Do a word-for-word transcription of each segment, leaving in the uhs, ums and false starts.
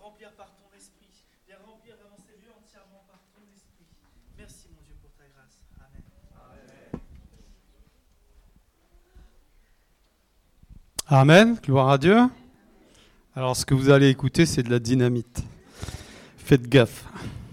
remplir par ton esprit. Viens remplir vraiment ces lieux entièrement par ton esprit. Merci mon Dieu pour ta grâce. Amen. Amen, gloire à Dieu. Alors ce que vous allez écouter, c'est de la dynamite. Faites gaffe.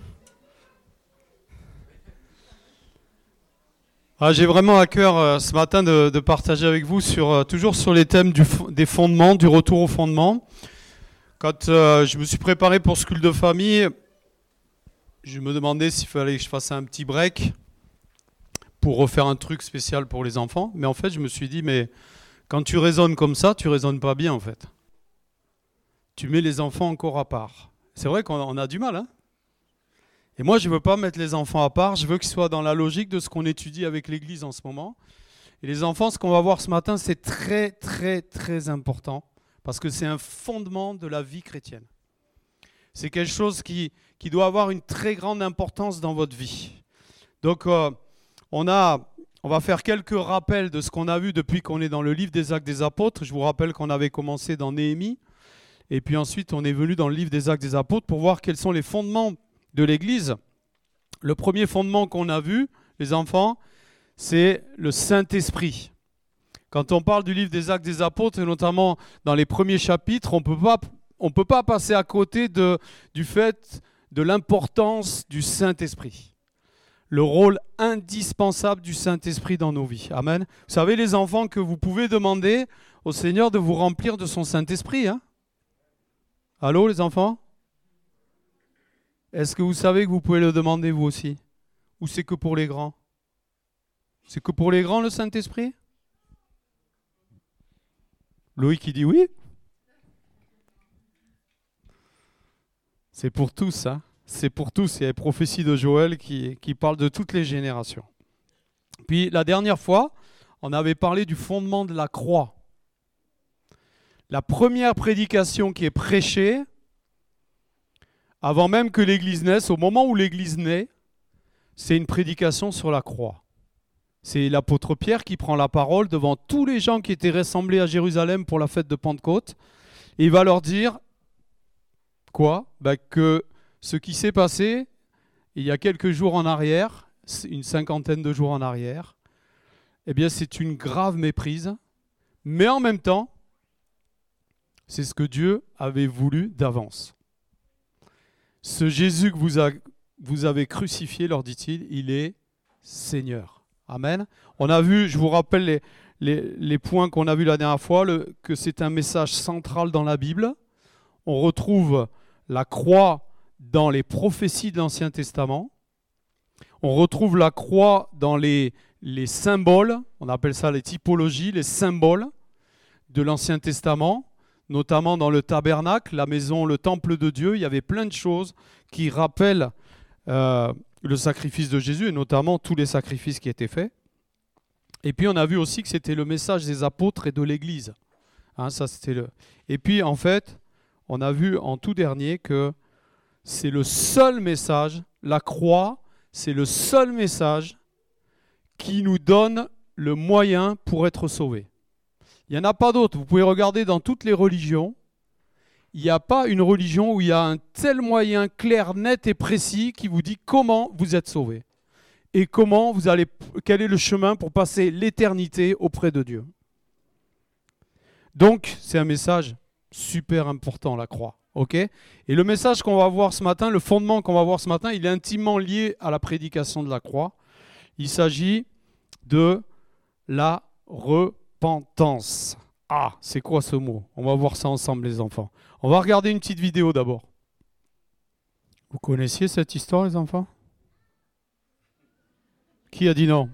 Ah, j'ai vraiment à cœur euh, ce matin de, de partager avec vous sur, euh, toujours sur les thèmes du, des fondements, du retour aux fondements. Quand euh, je me suis préparé pour ce culte de famille, je me demandais s'il fallait que je fasse un petit break pour refaire un truc spécial pour les enfants. Mais en fait, je me suis dit, mais quand tu raisonnes comme ça, tu raisonnes pas bien en fait. Tu mets les enfants encore à part. C'est vrai qu'on a du mal, hein ? Et moi, je ne veux pas mettre les enfants à part, je veux qu'ils soient dans la logique de ce qu'on étudie avec l'Église en ce moment. Et les enfants, ce qu'on va voir ce matin, c'est très, très, très important, parce que c'est un fondement de la vie chrétienne. C'est quelque chose qui, qui doit avoir une très grande importance dans votre vie. Donc, euh, on, a, on va faire quelques rappels de ce qu'on a vu depuis qu'on est dans le livre des Actes des Apôtres. Je vous rappelle qu'on avait commencé dans Néhémie, et puis ensuite, on est venu dans le livre des Actes des Apôtres pour voir quels sont les fondements de l'Église. Le premier fondement qu'on a vu, les enfants, c'est le Saint-Esprit. Quand on parle du livre des Actes des Apôtres, et notamment dans les premiers chapitres, on peut pas, on peut pas passer à côté de, du fait de l'importance du Saint-Esprit. Le rôle indispensable du Saint-Esprit dans nos vies. Amen. Vous savez, les enfants, que vous pouvez demander au Seigneur de vous remplir de son Saint-Esprit. Hein ? Allô, les enfants ? Est-ce que vous savez que vous pouvez le demander vous aussi? Ou c'est que pour les grands? C'est que pour les grands le Saint-Esprit? Loïc qui dit oui? C'est pour tous, hein? C'est pour tous. Il y a les prophéties de Joël qui, qui parlent de toutes les générations. Puis la dernière fois, on avait parlé du fondement de la croix. La première prédication qui est prêchée, avant même que l'Église naisse, au moment où l'Église naît, c'est une prédication sur la croix. C'est l'apôtre Pierre qui prend la parole devant tous les gens qui étaient rassemblés à Jérusalem pour la fête de Pentecôte. Et il va leur dire, quoi ? Ben que ce qui s'est passé il y a quelques jours en arrière, une cinquantaine de jours en arrière, eh bien c'est une grave méprise, mais en même temps, c'est ce que Dieu avait voulu d'avance. Ce Jésus que vous, a, vous avez crucifié, leur dit-il, il est Seigneur. Amen. On a vu, je vous rappelle les, les, les points qu'on a vus la dernière fois, le, que c'est un message central dans la Bible. On retrouve la croix dans les prophéties de l'Ancien Testament. On retrouve la croix dans les, les symboles, on appelle ça les typologies, les symboles de l'Ancien Testament. Notamment dans le tabernacle, la maison, le temple de Dieu, il y avait plein de choses qui rappellent euh, le sacrifice de Jésus, et notamment tous les sacrifices qui étaient faits. Et puis on a vu aussi que c'était le message des apôtres et de l'Église. Hein, ça, c'était le... Et puis en fait, on a vu en tout dernier que c'est le seul message, la croix, c'est le seul message qui nous donne le moyen pour être sauvés. Il n'y en a pas d'autre. Vous pouvez regarder dans toutes les religions. Il n'y a pas une religion où il y a un tel moyen clair, net et précis qui vous dit comment vous êtes sauvé. Et comment vous allez, quel est le chemin pour passer l'éternité auprès de Dieu. Donc, c'est un message super important, la croix. Okay ? Et le message qu'on va voir ce matin, le fondement qu'on va voir ce matin, il est intimement lié à la prédication de la croix. Il s'agit de la repentance. Repentance. Ah, c'est quoi ce mot? On va voir ça ensemble, les enfants. On va regarder une petite vidéo d'abord. Vous connaissiez cette histoire, les enfants? Qui a dit non?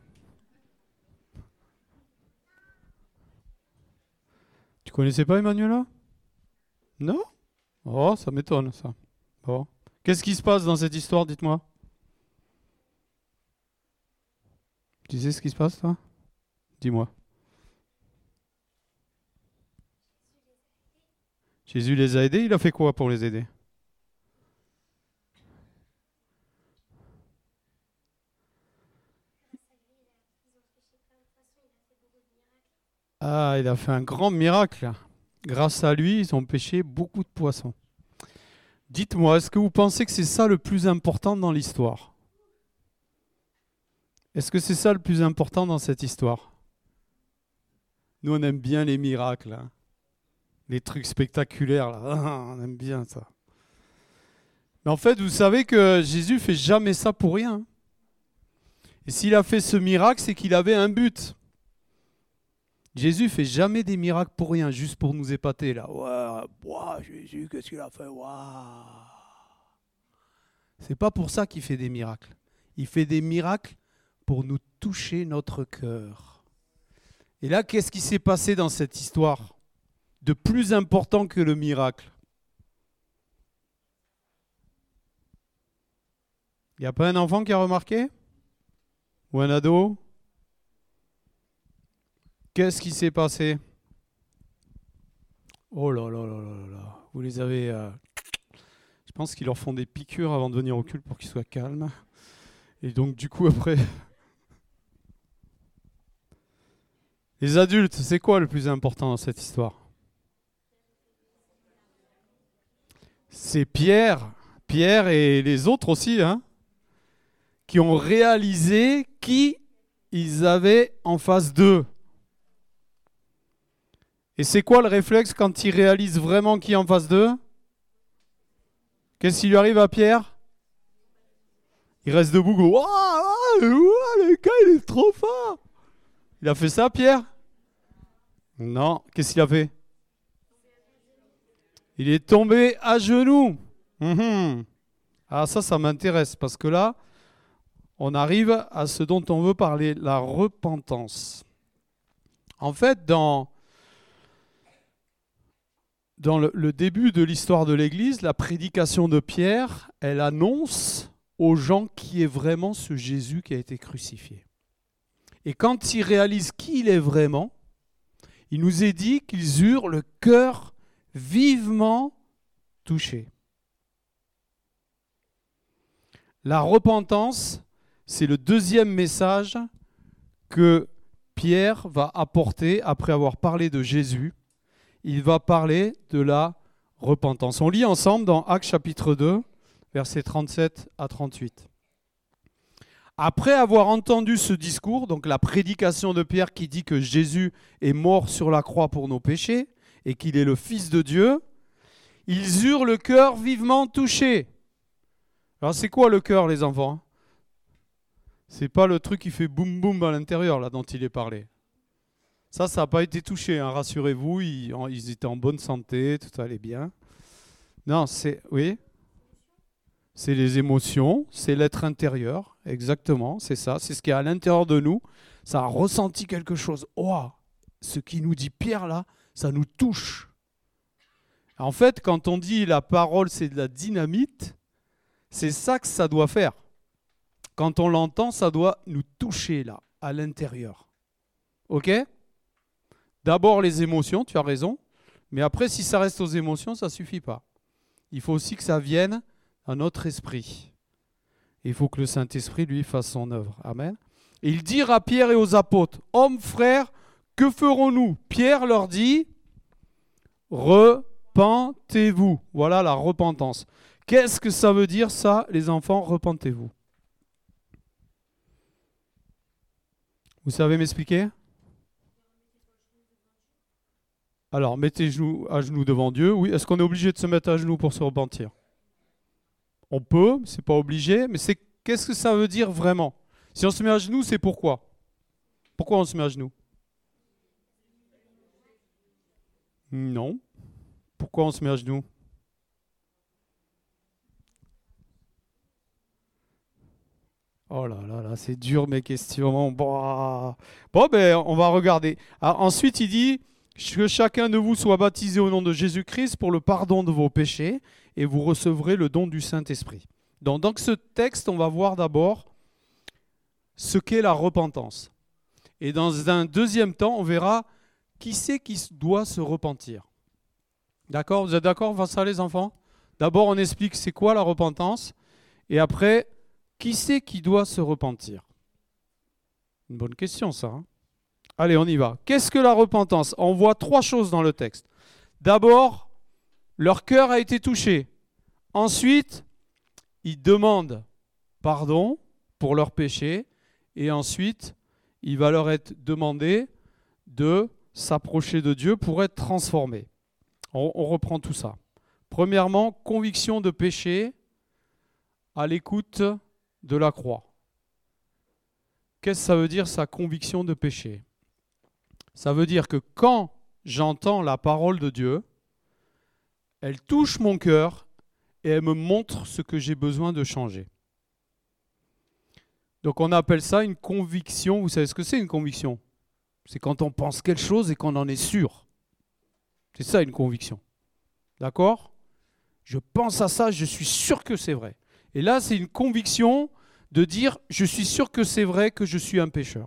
Tu connaissais pas Emmanuela? Non? Oh, ça m'étonne, ça. Bon. Qu'est-ce qui se passe dans cette histoire, dites-moi? Tu sais ce qui se passe, toi? Dis-moi. Jésus les a aidés, il a fait quoi pour les aider? Ah, il a fait un grand miracle. Grâce à lui, ils ont pêché beaucoup de poissons. Dites-moi, est-ce que vous pensez que c'est ça le plus important dans l'histoire? Est-ce que c'est ça le plus important dans cette histoire? Nous, on aime bien les miracles, hein. Les trucs spectaculaires, là. On aime bien ça. Mais en fait, vous savez que Jésus ne fait jamais ça pour rien. Et s'il a fait ce miracle, c'est qu'il avait un but. Jésus ne fait jamais des miracles pour rien, juste pour nous épater. Là. Ouais, ouais, Jésus, qu'est-ce qu'il a fait? Waouh. C'est pas pour ça qu'il fait des miracles. Il fait des miracles pour nous toucher notre cœur. Et là, qu'est-ce qui s'est passé dans cette histoire de plus important que le miracle? Il n'y a pas un enfant qui a remarqué? Ou un ado? Qu'est-ce qui s'est passé? Oh là là là là là. Vous les avez... Euh... Je pense qu'ils leur font des piqûres avant de venir au culte pour qu'ils soient calmes. Et donc du coup après... Les adultes, c'est quoi le plus important dans cette histoire? C'est Pierre. Pierre et les autres aussi, hein, qui ont réalisé qui ils avaient en face d'eux. Et c'est quoi le réflexe quand ils réalisent vraiment qui est en face d'eux? Qu'est-ce qui lui arrive à Pierre? Il reste debout, go. Waouh, waouh, le gars, il est trop fort. Il a fait ça, Pierre? Non. Qu'est-ce qu'il a fait? Il est tombé à genoux. Mmh. Ah, ça, ça m'intéresse parce que là, on arrive à ce dont on veut parler, la repentance. En fait, dans, dans le, le début de l'histoire de l'Église, la prédication de Pierre, elle annonce aux gens qui est vraiment ce Jésus qui a été crucifié. Et quand ils réalisent qui il est vraiment, il nous est dit qu'ils eurent le cœur vivement touché. La repentance, c'est le deuxième message que Pierre va apporter après avoir parlé de Jésus. Il va parler de la repentance. On lit ensemble dans Actes chapitre deux, versets trente-sept à trente-huit. Après avoir entendu ce discours, donc la prédication de Pierre qui dit que Jésus est mort sur la croix pour nos péchés et qu'il est le Fils de Dieu, ils eurent le cœur vivement touché. Alors c'est quoi le cœur, les enfants? C'est pas le truc qui fait boum boum à l'intérieur là dont il est parlé. Ça, ça n'a pas été touché, hein, rassurez-vous, ils, ils étaient en bonne santé, tout allait bien. Non, c'est, oui, c'est les émotions, c'est l'être intérieur, exactement, c'est ça, c'est ce qui est à l'intérieur de nous. Ça a ressenti quelque chose. Oh, ce qui nous dit Pierre là, ça nous touche. En fait, quand on dit la parole, c'est de la dynamite, c'est ça que ça doit faire. Quand on l'entend, ça doit nous toucher là, à l'intérieur. Ok ? D'abord les émotions, tu as raison, mais après, si ça reste aux émotions, ça ne suffit pas. Il faut aussi que ça vienne à notre esprit. Il faut que le Saint-Esprit, lui, fasse son œuvre. Amen. Et il dit à Pierre et aux apôtres, « Hommes, frères, que ferons-nous » Pierre leur dit, « Repentez-vous » Voilà la repentance. Qu'est-ce que ça veut dire ça, les enfants, repentez-vous? Vous savez m'expliquer? Alors, mettez genoux à genoux devant Dieu. Oui, est-ce qu'on est obligé de se mettre à genoux pour se repentir? On peut, c'est pas obligé, mais c'est qu'est-ce que ça veut dire vraiment? Si on se met à genoux, c'est pourquoi? Pourquoi on se met à genoux? Non. Pourquoi on se met à genoux? Oh là là là, c'est dur mes questions. Bon, bon ben, on va regarder. Alors, ensuite, il dit que chacun de vous soit baptisé au nom de Jésus-Christ pour le pardon de vos péchés et vous recevrez le don du Saint-Esprit. Donc, dans ce texte, on va voir d'abord ce qu'est la repentance. Et dans un deuxième temps, on verra qui c'est qui doit se repentir. D'accord? Vous êtes d'accord face à ça, les enfants? D'abord, on explique c'est quoi la repentance et après, qui c'est qui doit se repentir? Une bonne question, ça. Hein? Allez, on y va. Qu'est-ce que la repentance? On voit trois choses dans le texte. D'abord, leur cœur a été touché. Ensuite, il demande pardon pour leurs péchés et ensuite, il va leur être demandé de s'approcher de Dieu pour être transformés. On, on reprend tout ça. Premièrement, conviction de péché à l'écoute de la croix. Qu'est-ce que ça veut dire, sa conviction de péché? Ça veut dire que quand j'entends la parole de Dieu, elle touche mon cœur et elle me montre ce que j'ai besoin de changer. Donc on appelle ça une conviction. Vous savez ce que c'est une conviction? C'est quand on pense quelque chose et qu'on en est sûr. C'est ça une conviction. D'accord? Je pense à ça, je suis sûr que c'est vrai. Et là, c'est une conviction de dire, je suis sûr que c'est vrai que je suis un pécheur.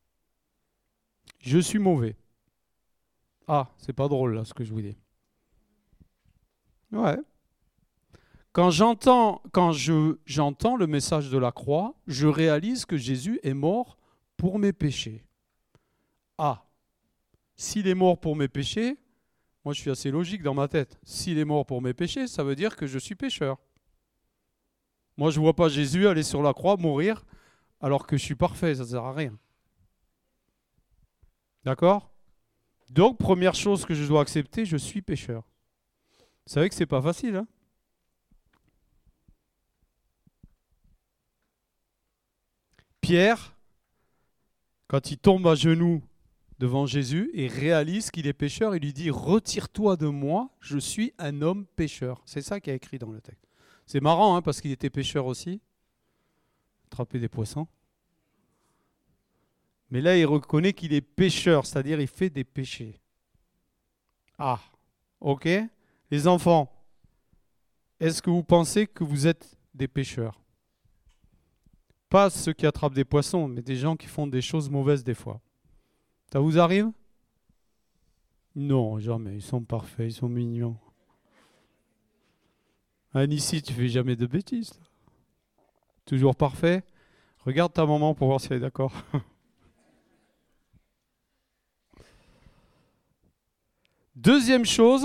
Je suis mauvais. Ah, c'est pas drôle là ce que je vous dis. Ouais. Quand j'entends, quand je, j'entends le message de la croix, je réalise que Jésus est mort pour mes péchés. Ah, s'il est mort pour mes péchés, moi je suis assez logique dans ma tête. S'il est mort pour mes péchés, ça veut dire que je suis pécheur. Moi je ne vois pas Jésus aller sur la croix, mourir, alors que je suis parfait, ça ne sert à rien. D'accord? Donc, première chose que je dois accepter, je suis pécheur. Vous savez que ce n'est pas facile, hein? Pierre, quand il tombe à genoux devant Jésus et réalise qu'il est pécheur, il lui dit « Retire-toi de moi, je suis un homme pécheur ». C'est ça qui est écrit dans le texte. C'est marrant, hein, parce qu'il était pécheur aussi. Attraper des poissons. Mais là, il reconnaît qu'il est pécheur, c'est-à-dire il fait des péchés. Ah, ok. Les enfants, est-ce que vous pensez que vous êtes des pécheurs? Pas ceux qui attrapent des poissons, mais des gens qui font des choses mauvaises des fois. Ça vous arrive? Non, jamais. Ils sont parfaits, ils sont mignons. Anne, ici, tu fais jamais de bêtises. Toujours parfait. Regarde ta maman pour voir si elle est d'accord. Deuxième chose,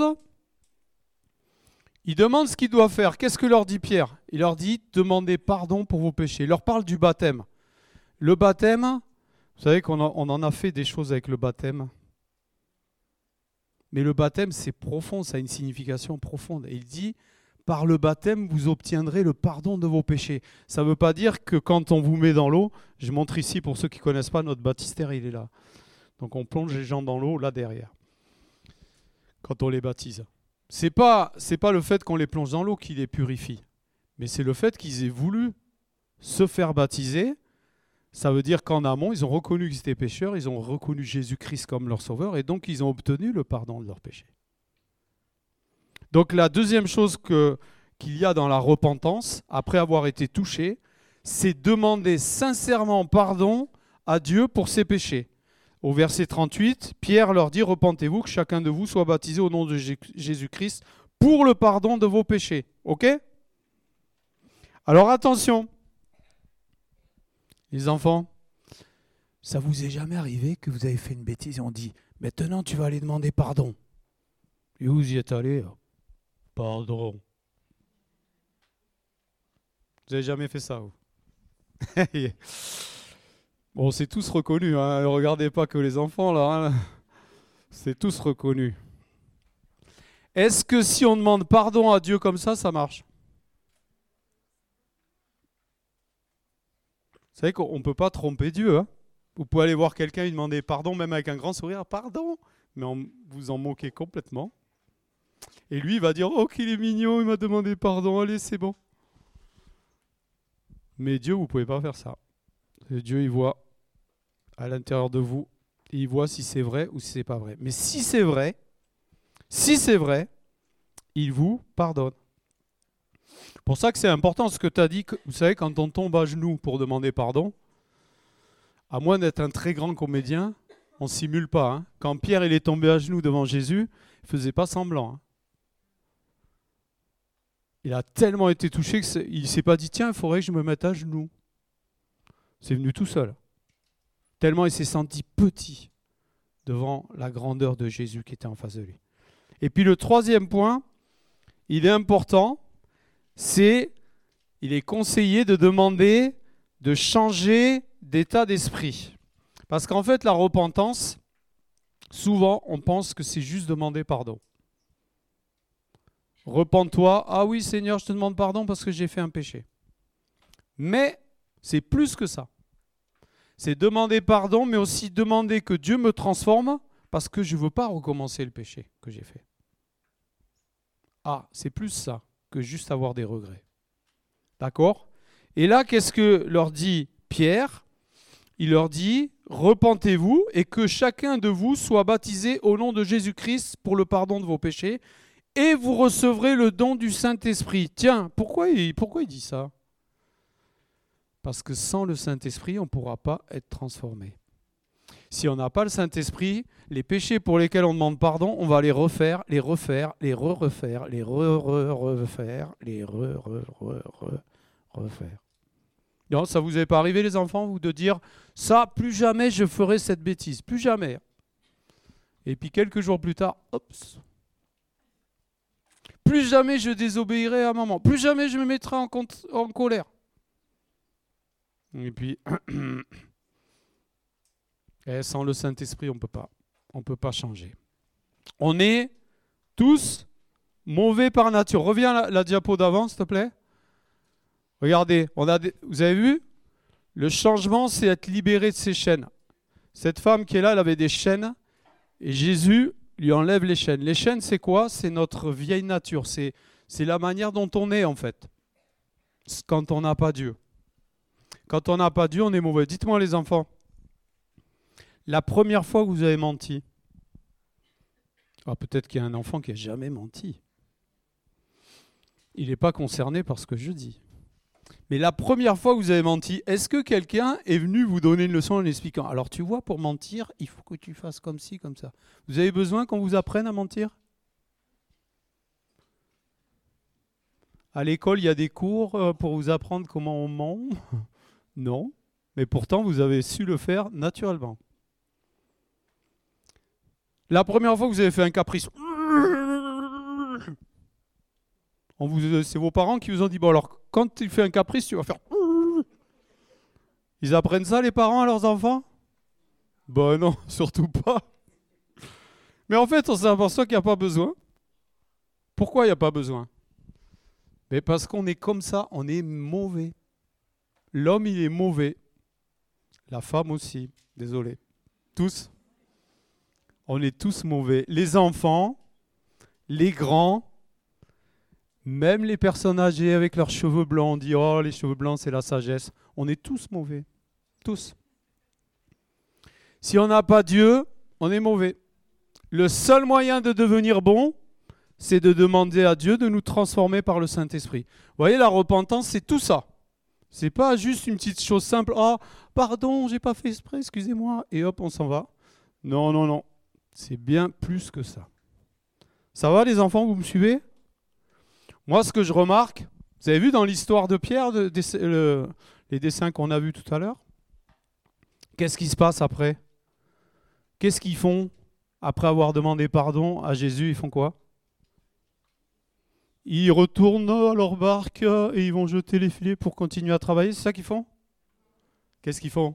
il demande ce qu'il doit faire. Qu'est-ce que leur dit Pierre? Il leur dit, demandez pardon pour vos péchés. Il leur parle du baptême. Le baptême, vous savez qu'on a, on en a fait des choses avec le baptême. Mais le baptême, c'est profond, ça a une signification profonde. Et il dit, par le baptême, vous obtiendrez le pardon de vos péchés. Ça ne veut pas dire que quand on vous met dans l'eau, je montre ici pour ceux qui ne connaissent pas, notre baptistère, il est là. Donc on plonge les gens dans l'eau, là derrière, quand on les baptise. C'est pas, c'est pas le fait qu'on les plonge dans l'eau qui les purifie, mais c'est le fait qu'ils aient voulu se faire baptiser. Ça veut dire qu'en amont, ils ont reconnu qu'ils étaient pécheurs, ils ont reconnu Jésus-Christ comme leur sauveur, et donc ils ont obtenu le pardon de leurs péchés. Donc la deuxième chose que, qu'il y a dans la repentance, après avoir été touché, c'est demander sincèrement pardon à Dieu pour ses péchés. Au verset trente-huit, Pierre leur dit « Repentez-vous, que chacun de vous soit baptisé au nom de Jésus-Christ pour le pardon de vos péchés. » Ok? Alors attention, les enfants, ça vous est jamais arrivé que vous avez fait une bêtise et on dit « Maintenant, tu vas aller demander pardon. » Et vous y êtes allé? Pardon. Vous n'avez jamais fait ça, vous? Bon, c'est tous reconnu, hein. Ne regardez pas que les enfants, là. Hein. C'est tous reconnu. Est-ce que si on demande pardon à Dieu comme ça, ça marche? Vous savez qu'on ne peut pas tromper Dieu. Hein. Vous pouvez aller voir quelqu'un et lui demander pardon, même avec un grand sourire, pardon, mais on, vous en moquez complètement. Et lui, il va dire, oh, qu'il est mignon, il m'a demandé pardon, allez, c'est bon. Mais Dieu, vous ne pouvez pas faire ça. Et Dieu, il voit à l'intérieur de vous, et il voit si c'est vrai ou si c'est pas vrai. Mais si c'est vrai, si c'est vrai, il vous pardonne. C'est pour ça que c'est important ce que tu as dit. Que, vous savez, quand on tombe à genoux pour demander pardon, à moins d'être un très grand comédien, on ne simule pas. Hein. Quand Pierre il est tombé à genoux devant Jésus, il ne faisait pas semblant. Hein. Il a tellement été touché qu'il ne s'est pas dit, tiens, il faudrait que je me mette à genoux. C'est venu tout seul. Tellement il s'est senti petit devant la grandeur de Jésus qui était en face de lui. Et puis le troisième point, il est important, c'est, il est conseillé de demander de changer d'état d'esprit. Parce qu'en fait, la repentance, souvent, on pense que c'est juste demander pardon. Repens-toi, ah oui Seigneur, je te demande pardon parce que j'ai fait un péché. Mais c'est plus que ça. C'est demander pardon, mais aussi demander que Dieu me transforme parce que je ne veux pas recommencer le péché que j'ai fait. Ah, c'est plus ça que juste avoir des regrets. D'accord ? Et là, qu'est-ce que leur dit Pierre ? Il leur dit, repentez-vous et que chacun de vous soit baptisé au nom de Jésus-Christ pour le pardon de vos péchés et vous recevrez le don du Saint-Esprit. Tiens, pourquoi il, pourquoi il dit ça ? Parce que sans le Saint-Esprit, on ne pourra pas être transformé. Si on n'a pas le Saint-Esprit, les péchés pour lesquels on demande pardon, on va les refaire, les refaire, les re-refaire, les re-re-refaire, les re-re-re-re-refaire. Non, ça vous est pas arrivé les enfants, vous, de dire « ça, plus jamais je ferai cette bêtise, plus jamais ». Et puis quelques jours plus tard, hop, plus jamais je désobéirai à maman, plus jamais je me mettrai en, compte, en colère. Et puis, et sans le Saint-Esprit, on ne peut pas. On ne peut pas changer. On est tous mauvais par nature. Reviens à la, la diapo d'avant, s'il te plaît. Regardez, on a des, vous avez vu ? Le changement, c'est être libéré de ses chaînes. Cette femme qui est là, elle avait des chaînes et Jésus lui enlève les chaînes. Les chaînes, c'est quoi ? C'est notre vieille nature. C'est, c'est la manière dont on est, en fait, quand on n'a pas Dieu. Quand on n'a pas Dieu, on est mauvais. Dites-moi les enfants, la première fois que vous avez menti, ah, peut-être qu'il y a un enfant qui n'a jamais menti. Il n'est pas concerné par ce que je dis. Mais la première fois que vous avez menti, est-ce que quelqu'un est venu vous donner une leçon en expliquant ? Alors tu vois, pour mentir, il faut que tu fasses comme ci, comme ça. Vous avez besoin qu'on vous apprenne à mentir ? À l'école, il y a des cours pour vous apprendre comment on ment ? Non, mais pourtant vous avez su le faire naturellement. La première fois que vous avez fait un caprice, on vous, c'est vos parents qui vous ont dit, bon alors, quand tu fais un caprice, tu vas faire... Ils apprennent ça, les parents, à leurs enfants ? Ben non, surtout pas. Mais en fait, on s'aperçoit qu'il n'y a pas besoin. Pourquoi il n'y a pas besoin ? Mais parce qu'on est comme ça, on est mauvais. L'homme, il est mauvais. La femme aussi, désolé. Tous. On est tous mauvais. Les enfants, les grands, même les personnes âgées avec leurs cheveux blancs, on dit « Oh, les cheveux blancs, c'est la sagesse ». On est tous mauvais. Tous. Si on n'a pas Dieu, on est mauvais. Le seul moyen de devenir bon, c'est de demander à Dieu de nous transformer par le Saint-Esprit. Vous voyez, la repentance, c'est tout ça. C'est pas juste une petite chose simple. « Ah, pardon, j'ai pas fait exprès, excusez-moi ». Et hop, on s'en va. Non, non, non. C'est bien plus que ça. Ça va les enfants, vous me suivez ? Moi, ce que je remarque, vous avez vu dans l'histoire de Pierre, de, de, le, les dessins qu'on a vus tout à l'heure, qu'est-ce qui se passe après ? Qu'est-ce qu'ils font après avoir demandé pardon à Jésus ? Ils font quoi ? Ils retournent à leur barque et ils vont jeter les filets pour continuer à travailler. C'est ça qu'ils font ? Qu'est-ce qu'ils font ?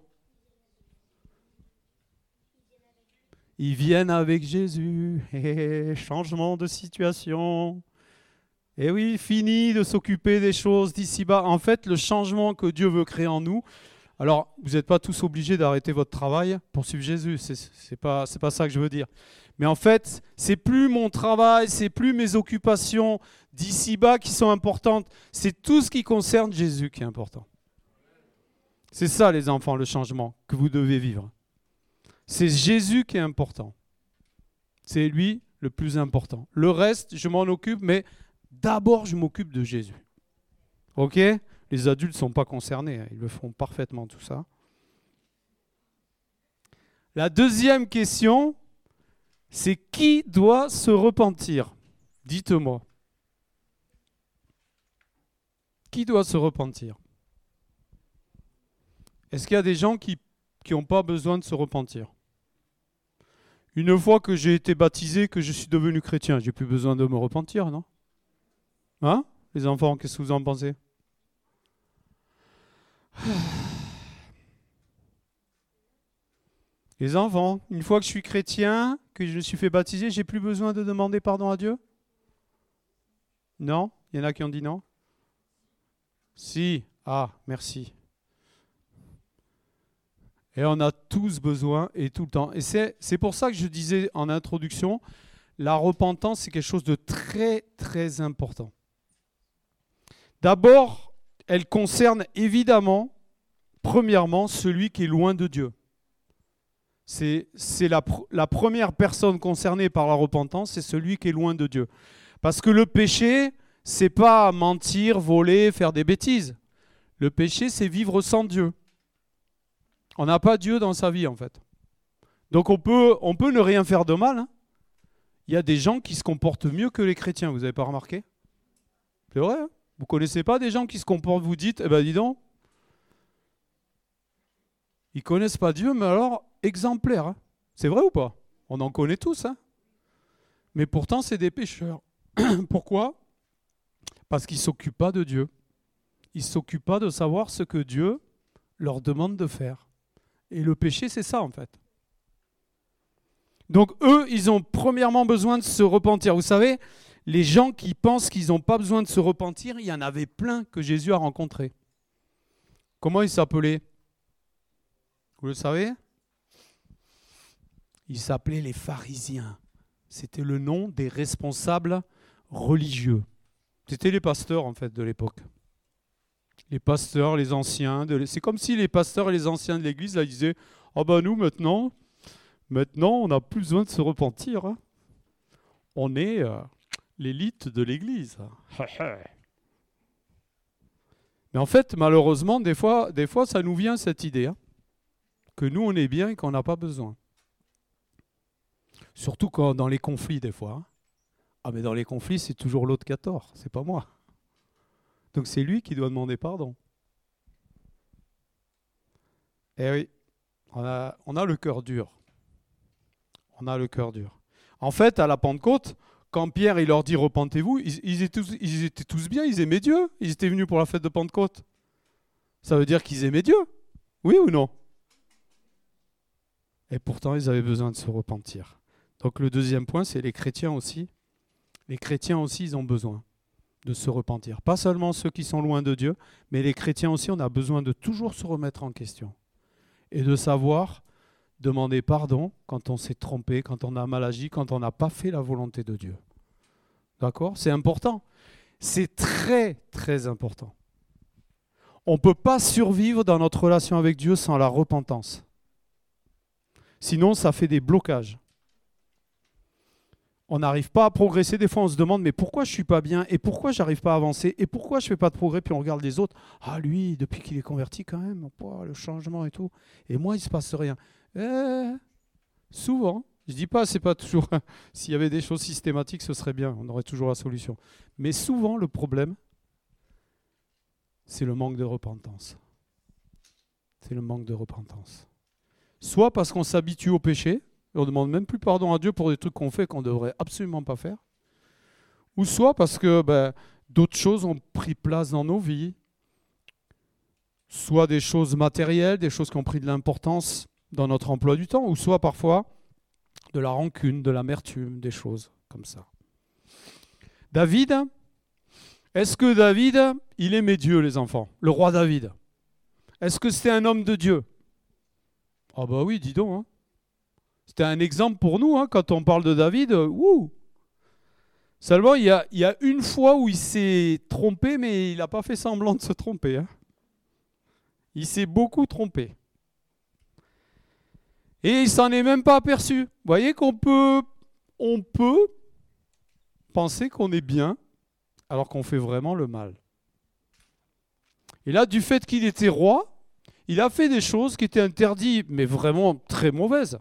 Ils viennent avec Jésus. Et changement de situation. Et oui, fini de s'occuper des choses d'ici-bas. En fait, le changement que Dieu veut créer en nous. Alors, vous n'êtes pas tous obligés d'arrêter votre travail pour suivre Jésus. C'est, c'est pas, c'est pas ça que je veux dire. Mais en fait, c'est plus mon travail, c'est plus mes occupations d'ici-bas qui sont importantes. C'est tout ce qui concerne Jésus qui est important. C'est ça, les enfants, le changement que vous devez vivre. C'est Jésus qui est important. C'est lui le plus important. Le reste, je m'en occupe, mais d'abord, je m'occupe de Jésus. Ok ? Les adultes ne sont pas concernés. Ils le font parfaitement, tout ça. La deuxième question, c'est qui doit se repentir ? Dites-moi. Qui doit se repentir ? Est-ce qu'il y a des gens qui qui n'ont pas besoin de se repentir ? Une fois que j'ai été baptisé, que je suis devenu chrétien, j'ai plus besoin de me repentir, non ? Hein ? les enfants? Qu'est-ce que vous en pensez? Les enfants, une fois que je suis chrétien, que je me suis fait baptiser, j'ai plus besoin de demander pardon à Dieu? Non? Il y en a qui ont dit non? Si. Ah, merci. Et on a tous besoin et tout le temps. Et c'est, c'est pour ça que je disais en introduction, la repentance, c'est quelque chose de très, très important. D'abord, elle concerne évidemment, premièrement, celui qui est loin de Dieu. C'est, c'est la, la première personne concernée par la repentance, c'est celui qui est loin de Dieu. Parce que le péché, c'est pas mentir, voler, faire des bêtises. Le péché, c'est vivre sans Dieu. On n'a pas Dieu dans sa vie, en fait. Donc on peut, on peut ne rien faire de mal. Hein. Il y a des gens qui se comportent mieux que les chrétiens, vous n'avez pas remarqué? C'est vrai, hein? Vous ne connaissez pas des gens qui se comportent, vous dites, eh ben dis donc, ils ne connaissent pas Dieu, mais alors exemplaires. Hein. C'est vrai ou pas? On en connaît tous. Hein. Mais pourtant, c'est des pécheurs. Pourquoi? Parce qu'ils ne s'occupent pas de Dieu. Ils ne s'occupent pas de savoir ce que Dieu leur demande de faire. Et le péché, c'est ça en fait. Donc eux, ils ont premièrement besoin de se repentir. Vous savez, les gens qui pensent qu'ils n'ont pas besoin de se repentir, il y en avait plein que Jésus a rencontrés. Comment ils s'appelaient? Vous le savez? Ils s'appelaient les pharisiens. C'était le nom des responsables religieux. C'était les pasteurs en fait de l'époque. Les pasteurs, les anciens. De... C'est comme si les pasteurs et les anciens de l'église là, disaient « Ah ben nous maintenant, maintenant on n'a plus besoin de se repentir. Hein. On est euh, l'élite de l'église. » Mais en fait, malheureusement, des fois, des fois ça nous vient cette idée. Hein, que nous on est bien et qu'on n'a pas besoin. Surtout quand dans les conflits des fois. Hein. Ah mais dans les conflits c'est toujours l'autre qui a tort, c'est pas moi. Donc c'est lui qui doit demander pardon. Eh oui, on a, on a le cœur dur. On a le cœur dur. En fait, à la Pentecôte, quand Pierre il leur dit repentez-vous, ils, ils, étaient tous, ils étaient tous bien, ils aimaient Dieu. Ils étaient venus pour la fête de Pentecôte. Ça veut dire qu'ils aimaient Dieu. Oui ou non? Et pourtant, ils avaient besoin de se repentir. Donc le deuxième point, c'est les chrétiens aussi. Les chrétiens aussi, ils ont besoin de se repentir. Pas seulement ceux qui sont loin de Dieu, mais les chrétiens aussi, on a besoin de toujours se remettre en question. Et de savoir demander pardon quand on s'est trompé, quand on a mal agi, quand on n'a pas fait la volonté de Dieu. D'accord? C'est important. C'est très, très important. On ne peut pas survivre dans notre relation avec Dieu sans la repentance. Sinon, ça fait des blocages. On n'arrive pas à progresser. Des fois, on se demande, mais pourquoi je ne suis pas bien? Et pourquoi je n'arrive pas à avancer? Et pourquoi je ne fais pas de progrès? Puis on regarde les autres. Ah, lui, depuis qu'il est converti quand même, oh, le changement et tout. Et moi, il ne se passe rien. Eh, souvent, je ne dis pas, c'est pas toujours... S'il y avait des choses systématiques, ce serait bien. On aurait toujours la solution. Mais souvent, le problème, c'est le manque de repentance. C'est le manque de repentance. Soit parce qu'on s'habitue au péché, et on ne demande même plus pardon à Dieu pour des trucs qu'on fait qu'on ne devrait absolument pas faire. Ou soit parce que ben, d'autres choses ont pris place dans nos vies. Soit des choses matérielles, des choses qui ont pris de l'importance dans notre emploi du temps, ou soit parfois de la rancune, de l'amertume, des choses comme ça. David, est-ce que David, il aimait Dieu, les enfants? Le roi David. Est-ce que c'était un homme de Dieu? Ah bah oui, dis donc, hein. C'était un exemple pour nous, hein, quand on parle de David. Euh, ouh. Seulement, il y, a, il y a une fois où il s'est trompé, mais il n'a pas fait semblant de se tromper. Hein. Il s'est beaucoup trompé. Et il s'en est même pas aperçu. Vous voyez qu'on peut, on peut penser qu'on est bien, alors qu'on fait vraiment le mal. Et là, du fait qu'il était roi, il a fait des choses qui étaient interdites, mais vraiment très mauvaises.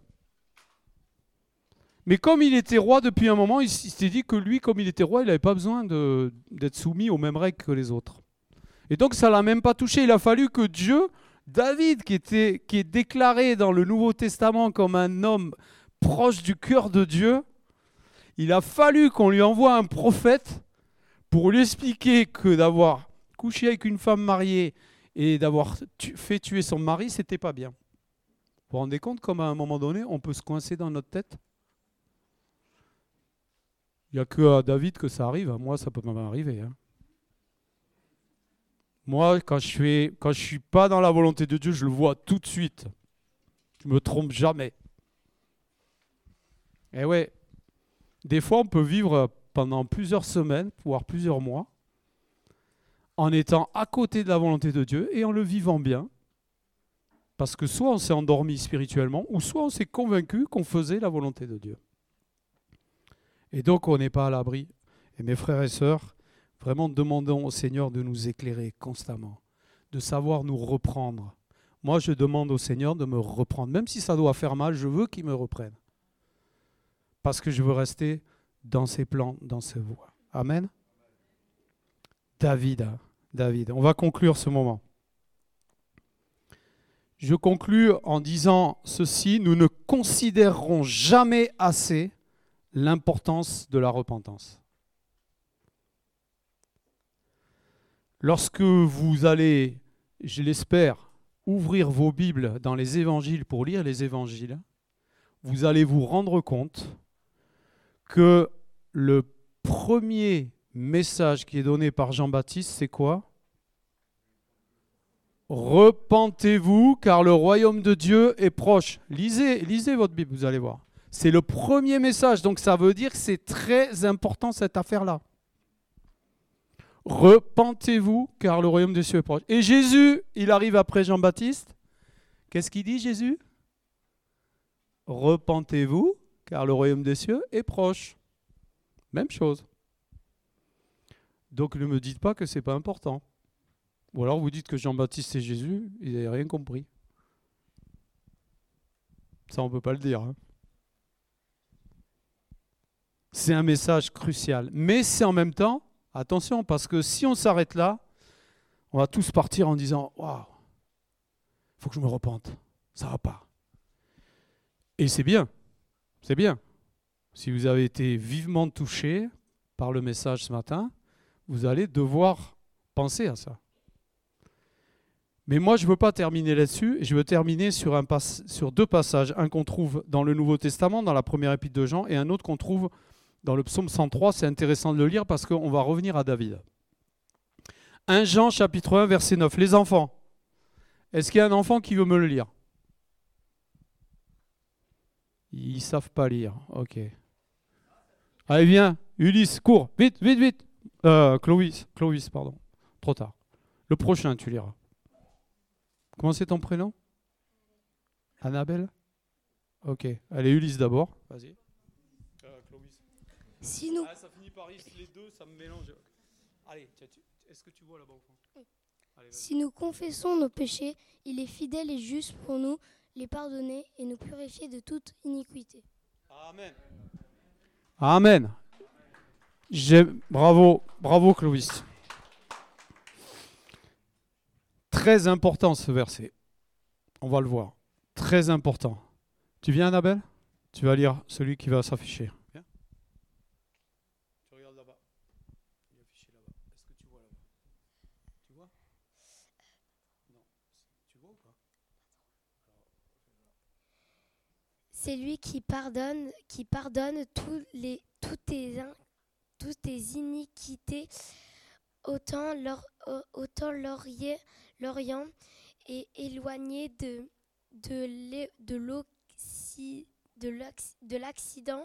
Mais comme il était roi depuis un moment, il s'est dit que lui, comme il était roi, il n'avait pas besoin de, d'être soumis aux mêmes règles que les autres. Et donc ça ne l'a même pas touché. Il a fallu que Dieu, David, qui, était, qui est déclaré dans le Nouveau Testament comme un homme proche du cœur de Dieu, il a fallu qu'on lui envoie un prophète pour lui expliquer que d'avoir couché avec une femme mariée et d'avoir tu- fait tuer son mari, c'était pas bien. Vous vous rendez compte comme à un moment donné, on peut se coincer dans notre tête? Il n'y a que à David que ça arrive. À moi, ça peut m'arriver. Hein. Moi, quand je fais, quand je suis pas dans la volonté de Dieu, je le vois tout de suite. Je me trompe jamais. Et ouais, des fois, on peut vivre pendant plusieurs semaines, voire plusieurs mois, en étant à côté de la volonté de Dieu et en le vivant bien. Parce que soit on s'est endormi spirituellement, ou soit on s'est convaincu qu'on faisait la volonté de Dieu. Et donc, on n'est pas à l'abri. Et mes frères et sœurs, vraiment demandons au Seigneur de nous éclairer constamment, de savoir nous reprendre. Moi, je demande au Seigneur de me reprendre. Même si ça doit faire mal, je veux qu'il me reprenne. Parce que je veux rester dans ses plans, dans ses voies. Amen. David, David. On va conclure ce moment. Je conclus en disant ceci, nous ne considérerons jamais assez l'importance de la repentance. Lorsque vous allez, je l'espère, ouvrir vos Bibles dans les évangiles pour lire les évangiles, vous allez vous rendre compte que le premier message qui est donné par Jean-Baptiste, c'est quoi? Repentez-vous, car le royaume de Dieu est proche. Lisez, lisez votre Bible, vous allez voir. C'est le premier message, donc ça veut dire que c'est très important cette affaire-là. Repentez-vous, car le royaume de Dieu est proche. Et Jésus, il arrive après Jean-Baptiste. Qu'est-ce qu'il dit, Jésus? Repentez-vous, car le royaume des cieux est proche. Même chose. Donc ne me dites pas que ce n'est pas important. Ou alors vous dites que Jean-Baptiste c'est Jésus, il n'avait rien compris. Ça, on ne peut pas le dire. Hein. C'est un message crucial. Mais c'est en même temps, attention, parce que si on s'arrête là, on va tous partir en disant « Waouh, il faut que je me repente, ça ne va pas. » Et c'est bien, c'est bien. Si vous avez été vivement touché par le message ce matin, vous allez devoir penser à ça. Mais moi, je ne veux pas terminer là-dessus. Je veux terminer sur, un pas- sur deux passages. Un qu'on trouve dans le Nouveau Testament, dans la première épître de Jean, et un autre qu'on trouve dans le psaume cent trois. C'est intéressant de le lire parce qu'on va revenir à David. premier Jean, chapitre un, verset neuf. Les enfants. Est-ce qu'il y a un enfant qui veut me le lire? Ils ne savent pas lire. Ok. Allez, viens. Ulysse, cours. Vite, vite, vite. Euh, Clovis, Clovis, pardon. Trop tard. Le prochain, tu liras. Comment c'est ton prénom? Annabelle? Ok. Allez, Ulysse d'abord. Vas-y. Euh, Clovis. Si nous, Ah, ça finit par is, les deux, ça me mélange. Allez, tiens, tu- est-ce que tu vois là-bas au fond? Oui. Allez, vas-y. si nous confessons nos péchés, il est fidèle et juste pour nous les pardonner et nous purifier de toute iniquité. Amen. Amen. J'aime- Bravo, bravo Clovis. Très important ce verset. On va le voir. Très important. Tu viens, Annabelle? Tu vas lire celui qui va s'afficher. Viens. Tu regardes là-bas. Il est affiché là-bas. Est-ce que tu vois là-bas? Tu vois? Non. Tu vois ou pas? C'est lui qui pardonne, qui pardonne tous les, toutes, tes, in- toutes tes iniquités, autant l'or- au- autant l'Orient l'Orient est éloigné de, de, l'é- de, l'Occi- de l'Occ- de l'accident,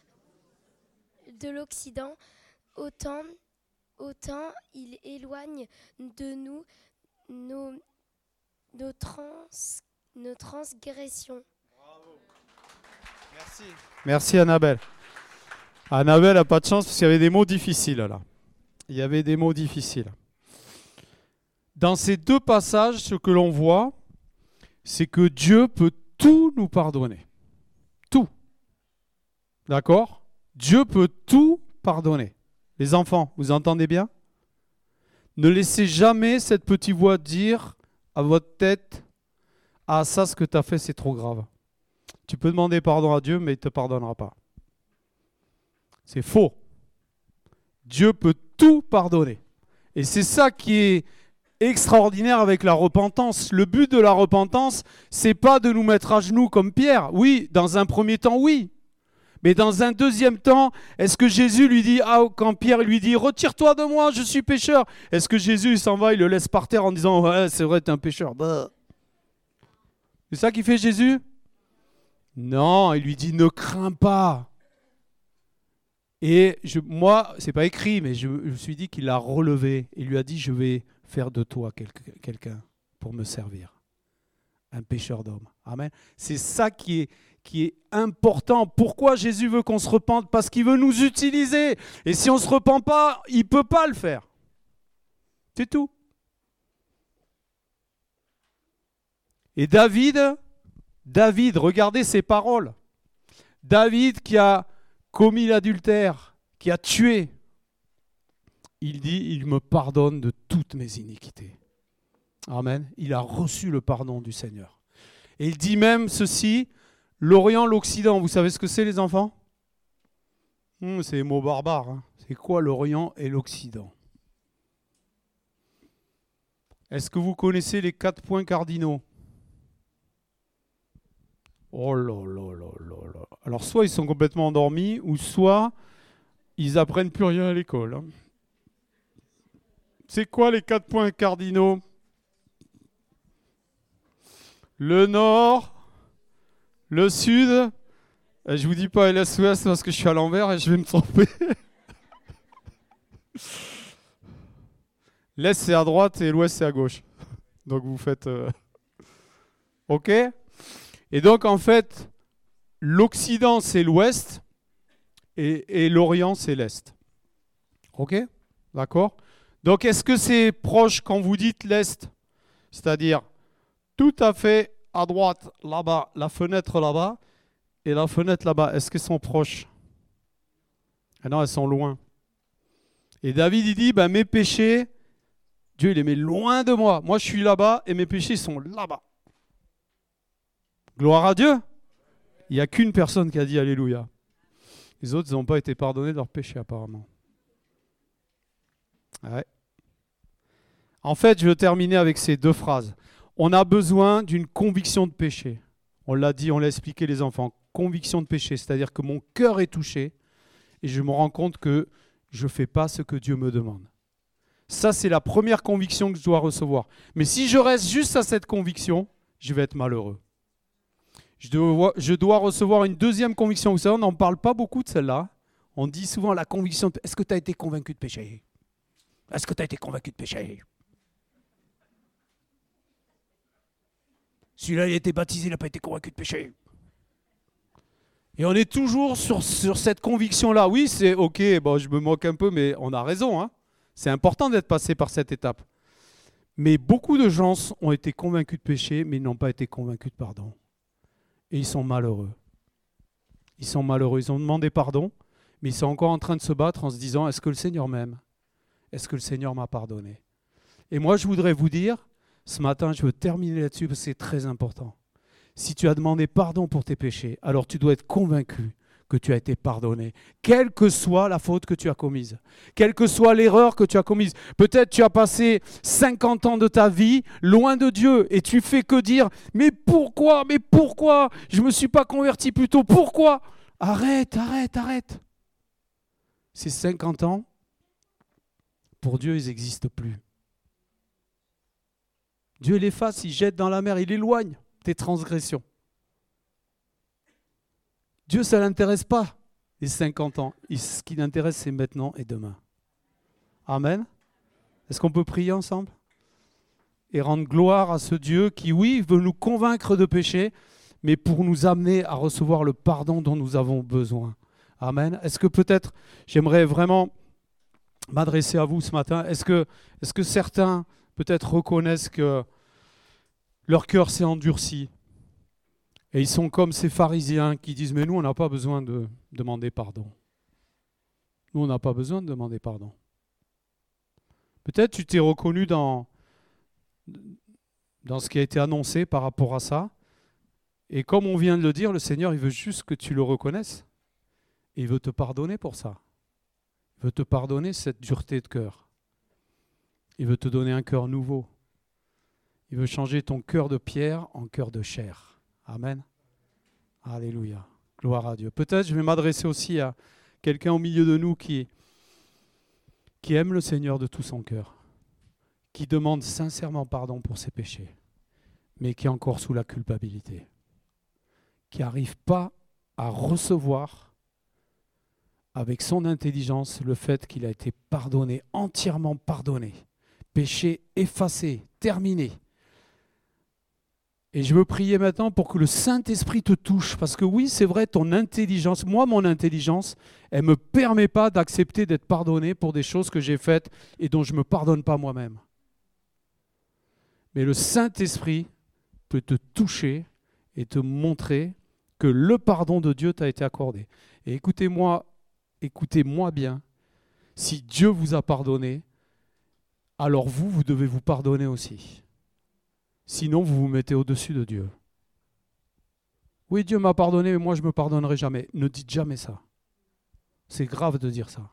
de l'Occident, autant, autant il éloigne de nous nos, nos, trans, nos transgressions. Merci. Merci Annabelle. Annabelle n'a pas de chance parce qu'il y avait des mots difficiles là. Il y avait des mots difficiles. Dans ces deux passages, ce que l'on voit, c'est que Dieu peut tout nous pardonner. Tout. D'accord? Dieu peut tout pardonner. Les enfants, vous entendez bien? Ne laissez jamais cette petite voix dire à votre tête « Ah, ça, ce que tu as fait, c'est trop grave. » Tu peux demander pardon à Dieu, mais il ne te pardonnera pas. C'est faux. Dieu peut tout pardonner. Et c'est ça qui est extraordinaire avec la repentance. Le but de la repentance, c'est pas de nous mettre à genoux comme Pierre. Oui, dans un premier temps, oui. Mais dans un deuxième temps, est-ce que Jésus lui dit, ah, quand Pierre lui dit, retire-toi de moi, je suis pécheur. Est-ce que Jésus il s'en va, il le laisse par terre en disant, ouais, c'est vrai, t'es un pécheur. Bah. C'est ça qu'il fait Jésus? Non, il lui dit, ne crains pas. Et je, moi, c'est pas écrit, mais je, je me suis dit qu'il l'a relevé. Il lui a dit, je vais faire de toi quelqu'un pour me servir. Un pécheur d'homme. Amen. C'est ça qui est, qui est important. Pourquoi Jésus veut qu'on se repente? Parce qu'il veut nous utiliser. Et si on ne se repent pas, il ne peut pas le faire. C'est tout. Et David, David, regardez ses paroles. David qui a commis l'adultère, qui a tué, il dit, il me pardonne de toutes mes iniquités. Amen. Il a reçu le pardon du Seigneur. Et il dit même ceci, l'Orient, l'Occident, vous savez ce que c'est les enfants? hum, C'est des mots barbares. Hein. C'est quoi l'Orient et l'Occident? Est-ce que vous connaissez les quatre points cardinaux? Oh là là là là là. Alors soit ils sont complètement endormis, ou soit ils apprennent plus rien à l'école. Hein. C'est quoi les quatre points cardinaux? Le nord, le sud, et je vous dis pas l'est-ouest parce que je suis à l'envers et je vais me tromper. L'est c'est à droite et l'ouest c'est à gauche. Donc vous faites... Euh... Ok? Et donc en fait, l'Occident c'est l'ouest et, et l'Orient c'est l'est. Ok? D'accord? Donc est-ce que c'est proche quand vous dites l'est? C'est-à-dire tout à fait à droite, là-bas, la fenêtre là-bas et la fenêtre là-bas. Est-ce qu'elles sont proches? Ah non, elles sont loin. Et David, il dit, ben, mes péchés, Dieu il les met loin de moi. Moi, je suis là-bas et mes péchés sont là-bas. Gloire à Dieu. Il n'y a qu'une personne qui a dit Alléluia. Les autres, ils n'ont pas été pardonnés de leurs péchés, apparemment. Ouais. En fait, je veux terminer avec ces deux phrases. On a besoin d'une conviction de péché. On l'a dit, on l'a expliqué les enfants. Conviction de péché, c'est-à-dire que mon cœur est touché et je me rends compte que je ne fais pas ce que Dieu me demande. Ça, c'est la première conviction que je dois recevoir. Mais si je reste juste à cette conviction, je vais être malheureux. Je dois, je dois recevoir une deuxième conviction. Vous savez, on n'en parle pas beaucoup de celle-là. On dit souvent la conviction. De... Est-ce que tu as été convaincu de péché? Est-ce que tu as été convaincu de péché? Celui-là, il a été baptisé, il n'a pas été convaincu de péché. Et on est toujours sur, sur cette conviction-là. Oui, c'est ok, bon, je me moque un peu, mais on a raison. Hein. C'est important d'être passé par cette étape. Mais beaucoup de gens ont été convaincus de péché, mais ils n'ont pas été convaincus de pardon. Et ils sont malheureux. Ils sont malheureux. Ils ont demandé pardon, mais ils sont encore en train de se battre en se disant, est-ce que le Seigneur m'aime? Est-ce que le Seigneur m'a pardonné? Et moi, je voudrais vous dire, ce matin, je veux terminer là-dessus parce que c'est très important. Si tu as demandé pardon pour tes péchés, alors tu dois être convaincu que tu as été pardonné, quelle que soit la faute que tu as commise, quelle que soit l'erreur que tu as commise. Peut-être tu as passé cinquante ans de ta vie loin de Dieu et tu fais que dire « Mais pourquoi? Mais pourquoi? Je ne me suis pas converti plus tôt. Pourquoi ?» Arrête, arrête, arrête. Ces cinquante ans, pour Dieu, ils n'existent plus. Dieu l'efface, il jette dans la mer, il éloigne tes transgressions. Dieu, ça ne l'intéresse pas, les cinquante ans. Ce qui l'intéresse, c'est maintenant et demain. Amen. Est-ce qu'on peut prier ensemble? Et rendre gloire à ce Dieu qui, oui, veut nous convaincre de péché, mais pour nous amener à recevoir le pardon dont nous avons besoin. Amen. Est-ce que peut-être, j'aimerais vraiment m'adresser à vous ce matin, est-ce que, est-ce que certains peut-être reconnaissent que leur cœur s'est endurci et ils sont comme ces pharisiens qui disent « Mais nous, on n'a pas besoin de demander pardon. Nous, on n'a pas besoin de demander pardon. » Peut-être tu t'es reconnu dans, dans ce qui a été annoncé par rapport à ça. Et comme on vient de le dire, le Seigneur, il veut juste que tu le reconnaisses. Et il veut te pardonner pour ça. veut te pardonner cette dureté de cœur. Il veut te donner un cœur nouveau. Il veut changer ton cœur de pierre en cœur de chair. Amen. Alléluia. Gloire à Dieu. Peut-être je vais m'adresser aussi à quelqu'un au milieu de nous qui, qui aime le Seigneur de tout son cœur, qui demande sincèrement pardon pour ses péchés, mais qui est encore sous la culpabilité, qui n'arrive pas à recevoir avec son intelligence le fait qu'il a été pardonné, entièrement pardonné, péché effacé, terminé. Et je veux prier maintenant pour que le Saint-Esprit te touche, parce que oui, c'est vrai, ton intelligence, moi, mon intelligence, elle ne me permet pas d'accepter d'être pardonné pour des choses que j'ai faites et dont je ne me pardonne pas moi-même. Mais le Saint-Esprit peut te toucher et te montrer que le pardon de Dieu t'a été accordé. Et écoutez-moi, écoutez-moi bien, si Dieu vous a pardonné, alors vous, vous devez vous pardonner aussi. Sinon, vous vous mettez au-dessus de Dieu. Oui, Dieu m'a pardonné, mais moi, je ne me pardonnerai jamais. Ne dites jamais ça. C'est grave de dire ça.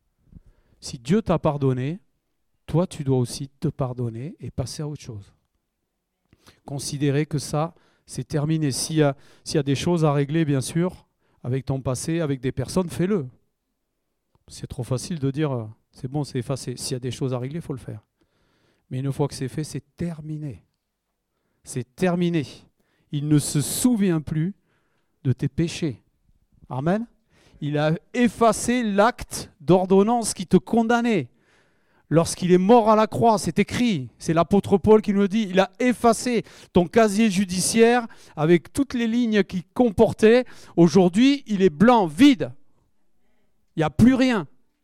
Si Dieu t'a pardonné, toi, tu dois aussi te pardonner et passer à autre chose. Considérez que ça, c'est terminé. S'il y a, s'il y a des choses à régler, bien sûr, avec ton passé, avec des personnes, fais-le. C'est trop facile de dire, c'est bon, c'est effacé. S'il y a des choses à régler, il faut le faire. Mais une fois que c'est fait, c'est terminé. C'est terminé. Il ne se souvient plus de tes péchés. Amen. Il a effacé l'acte d'ordonnance qui te condamnait. Lorsqu'il est mort à la croix, c'est écrit, c'est l'apôtre Paul qui nous le dit, il a effacé ton casier judiciaire avec toutes les lignes qu'il comportait. Aujourd'hui, il est blanc, vide. Il n'y a plus rien.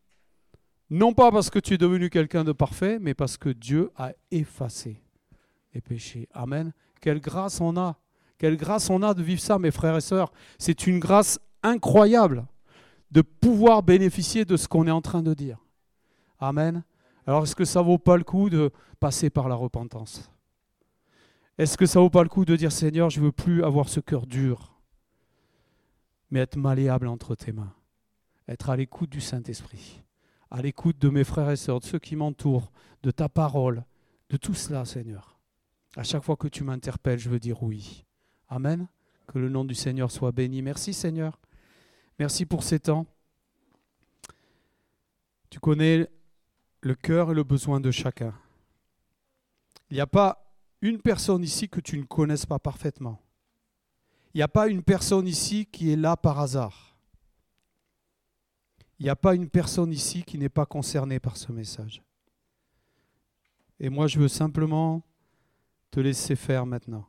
Non pas parce que tu es devenu quelqu'un de parfait, mais parce que Dieu a effacé les péchés. Amen. Quelle grâce on a. Quelle grâce on a de vivre ça, mes frères et sœurs. C'est une grâce incroyable de pouvoir bénéficier de ce qu'on est en train de dire. Amen. Alors, est-ce que ça ne vaut pas le coup de passer par la repentance? Est-ce que ça ne vaut pas le coup de dire, Seigneur, je ne veux plus avoir ce cœur dur, mais être malléable entre tes mains, être à l'écoute du Saint-Esprit, à l'écoute de mes frères et sœurs, de ceux qui m'entourent, de ta parole, de tout cela, Seigneur. À chaque fois que tu m'interpelles, je veux dire oui. Amen. Que le nom du Seigneur soit béni. Merci, Seigneur. Merci pour ces temps. Tu connais le cœur et le besoin de chacun. Il n'y a pas une personne ici que tu ne connaisses pas parfaitement. Il n'y a pas une personne ici qui est là par hasard. Il n'y a pas une personne ici qui n'est pas concernée par ce message. Et moi, je veux simplement te laisser faire maintenant.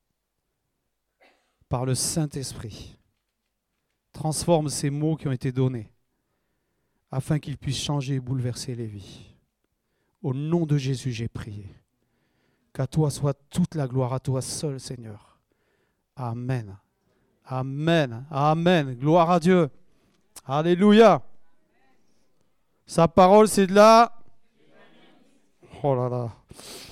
Par le Saint-Esprit. Transforme ces mots qui ont été donnés afin qu'ils puissent changer et bouleverser les vies. Au nom de Jésus, j'ai prié. Qu'à toi soit toute la gloire, à toi seul, Seigneur. Amen. Amen. Amen. Gloire à Dieu. Alléluia. Sa parole, c'est de la... Oh là là.